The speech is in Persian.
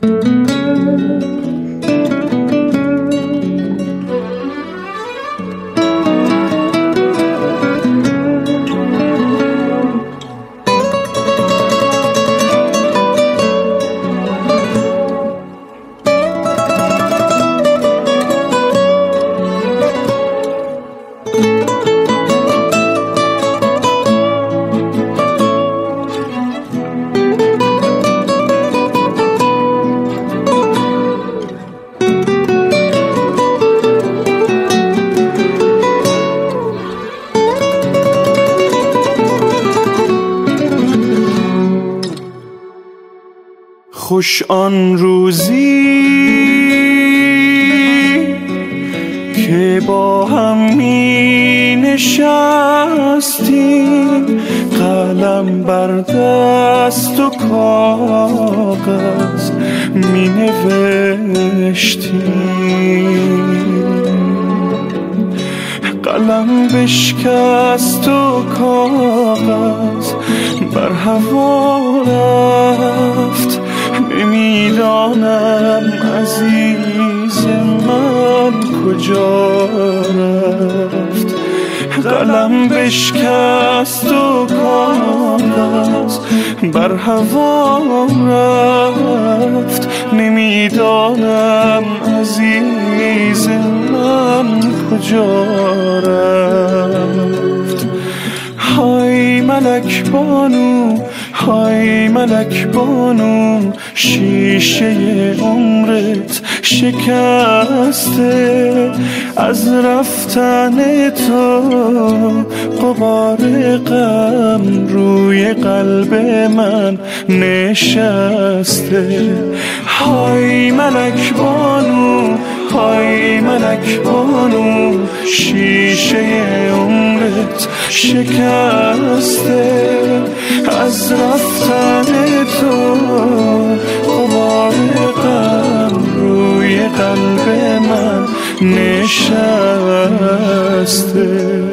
خوش آن روزی که با هم می نشستیم، قلم بر دست و کاغذ می نوشتیم. قلم بشکست و کاغذ بر هوا رفت، نمیدانم عزیز من کجا رفت. قلم بشکست و کاغذ بر هوا رفت، نمیدانم عزیز من کجا رفت. های ملک بانو، های ملک بانو، شیشه عمرت شکسته، از رفتن تو غبار غم روی قلب من نشسته. های ملک بانو، های ملک بانو، شیشه عمرت شکسته، از رفتن تو غبار غم روی قلب من نشسته.